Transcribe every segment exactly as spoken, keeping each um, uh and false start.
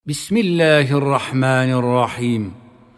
بسم الله الرحمن الرحيم.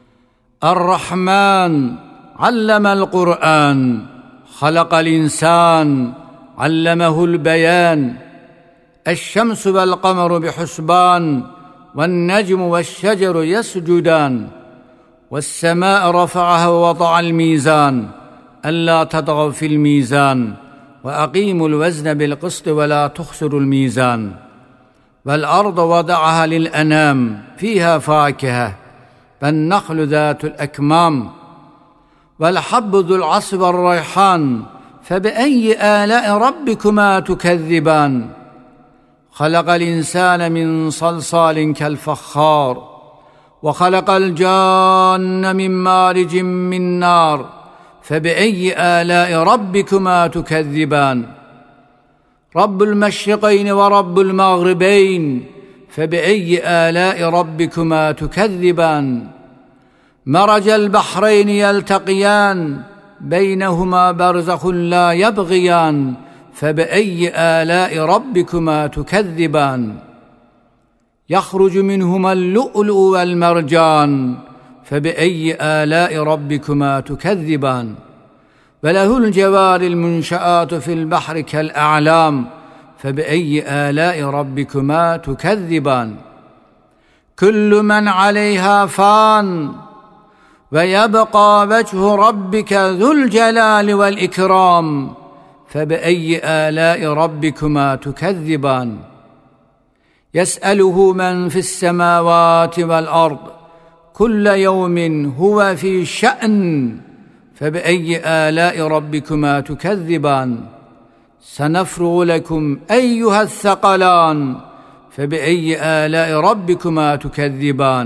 الرحمن علم القرآن، خلق الإنسان، علمه البيان. الشمس والقمر بحسبان، والنجم والشجر يسجدان. والسماء رفعها ووضع الميزان، ألا تطغوا في الميزان، وأقيموا الوزن بالقسط ولا تخسروا الميزان. والأرض وضعها للأنام، فيها فاكهة والنخل ذات الأكمام، والحب ذو العصف والريحان، فبأي آلاء ربكما تكذبان. خلق الإنسان من صلصال كالفخار، وخلق الجان من مارج من نار، فبأي آلاء ربكما تكذبان. رب المشرقين ورب المغربين، فبأي آلاء ربكما تكذبان. مرج البحرين يلتقيان، بينهما برزخ لا يبغيان، فبأي آلاء ربكما تكذبان. يخرج منهما اللؤلؤ والمرجان، فبأي آلاء ربكما تكذبان. وله الجوار المنشآت في البحر كالأعلام، فبأي آلاء ربكما تكذبان. كل من عليها فان، ويبقى وجه ربك ذو الجلال والإكرام، فبأي آلاء ربكما تكذبان. يسأله من في السماوات والأرض، كل يوم هو في شأن، فبأي آلاء ربكما تكذبان. سنفرغ لكم أيها الثقلان، فبأي آلاء ربكما تكذبان.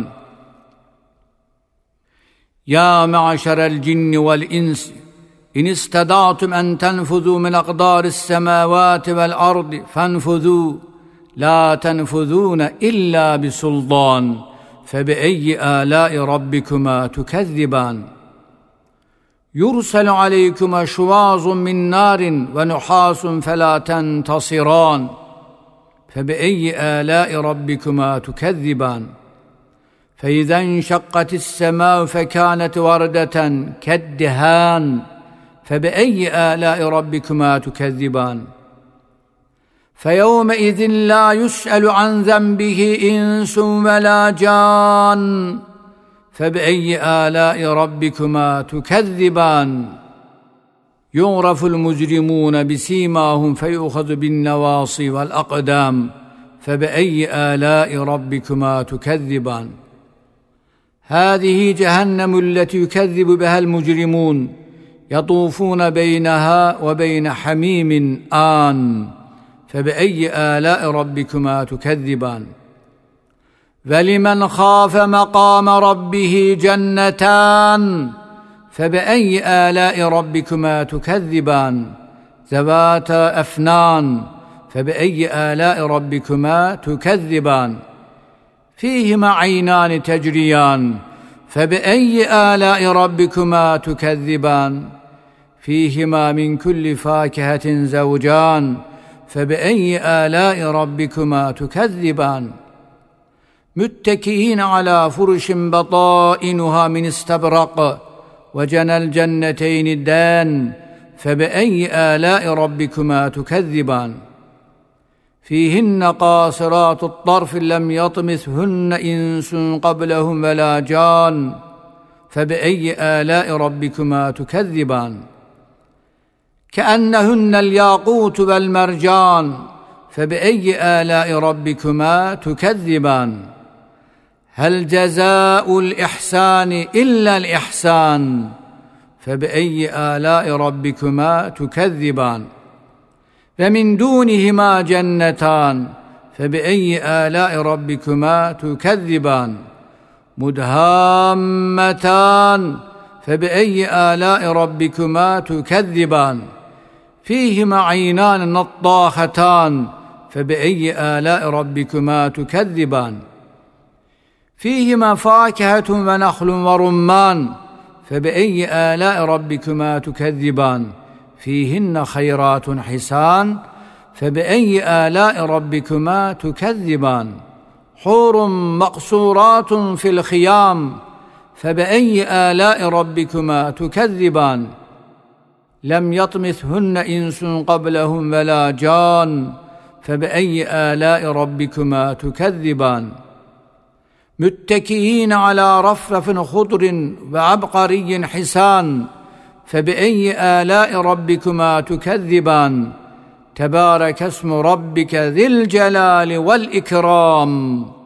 يا معشر الجن والإنس، إن استطعتم أن تنفذوا من أقدار السماوات والأرض فانفذوا، لا تنفذون إلا بسلطان، فبأي آلاء ربكما تكذبان. يرسل عليكما شواظ من نار ونحاس فلا تنتصران، فبأي آلاء ربكما تكذبان. فإذا انشقت السماء فكانت وردة كالدهان، فبأي آلاء ربكما تكذبان. فيومئذ لا يسأل عن ذنبه إنس ولا جان، فبأي آلاء ربكما تكذبان. يعرف المجرمون بسيماهم فيؤخذ بالنواصي والأقدام، فبأي آلاء ربكما تكذبان. هذه جهنم التي يكذب بها المجرمون، يطوفون بينها وبين حميم آن، فبأي آلاء ربكما تكذبان. ولمن خاف مقام ربه جنتان، فبأي آلاء ربكما تكذبان. ذواتا أفنان، فبأي آلاء ربكما تكذبان. فيهما عينان تجريان، فبأي آلاء ربكما تكذبان. فيهما من كل فاكهة زوجان، فبأي آلاء ربكما تكذبان. متكئين على فرش بطائنها من استبرق، وجنى الجنتين الدان، فبأي آلاء ربكما تكذبان. فيهن قاصرات الطرف لم يطمثهن إنس قبلهم ولا جان، فبأي آلاء ربكما تكذبان. كأنهن الياقوت والمرجان، فبأي آلاء ربكما تكذبان. هل جزاء الإحسان إلا الإحسان، فبأي آلاء ربكما تكذبان. ومن دونهما جنتان، فبأي آلاء ربكما تكذبان. مدهامتان، فبأي آلاء ربكما تكذبان. فيهما عينان نضاختان، فبأي آلاء ربكما تكذبان. فيهما فاكهة ونخل ورمان، فبأي آلاء ربكما تكذبان. فيهن خيرات حسان، فبأي آلاء ربكما تكذبان. حور مقصورات في الخيام فبأي آلاء ربكما تكذبان لم يطمثهن إنس قبلهم ولا جان فبأي آلاء ربكما تكذبان متكئين على رفرف خضر وعبقري حسان فبأي آلاء ربكما تكذبان تبارك اسم ربك ذي الجلال والإكرام